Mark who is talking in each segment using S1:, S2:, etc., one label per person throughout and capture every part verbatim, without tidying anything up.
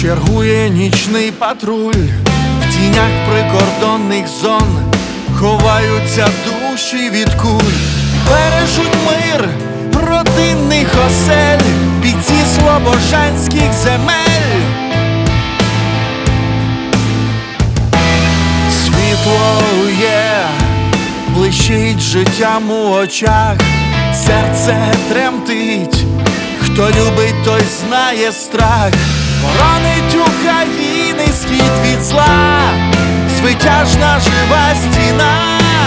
S1: Чергує нічний патруль, в тінях прикордонних зон ховаються душі від куль, бережуть мир родинних осель, бійці слобожанських земель. Світло є, блищить життям у очах, серце тремтить, хто любить, той знає страх. Боронить України схід від зла, звитяжна жива стіна.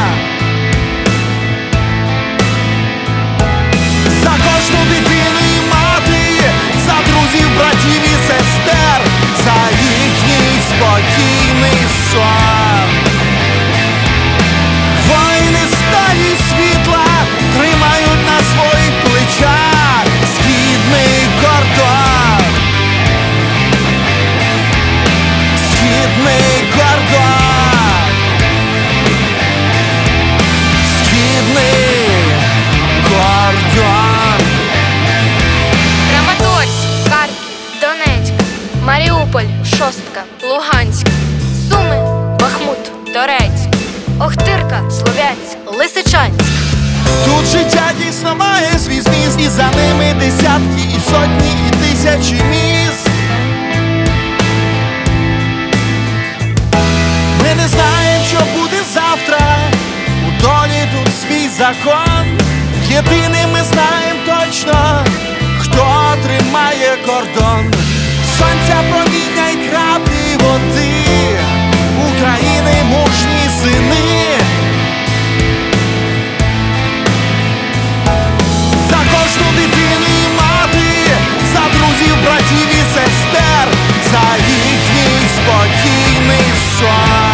S1: За кожну дитину і мати, за друзів, братів і сестер, за їхній спокійний сон. Воїни сталі світла тримають на своїх плечах східний кордон. Східний кордон. Східний кордон.
S2: Краматорськ, Харків, Донецьк, Маріуполь, Шостка, Луганськ, Суми, Бахмут, Торецьк, Охтирка, Слов'янськ, Лисичанськ.
S1: Тут життя дійсно має свій зміст, і за ними десятки, і сотні, і тисячі міст. Ми не знаємо, що буде завтра, у долі тут свій закон. Єдине ми знаємо точно, хто тримає кордон. Сонця, проміння й краплі води, України мужні сини. За кожну дитину і мати, за друзів, братів і сестер, за їхній спокійний сон.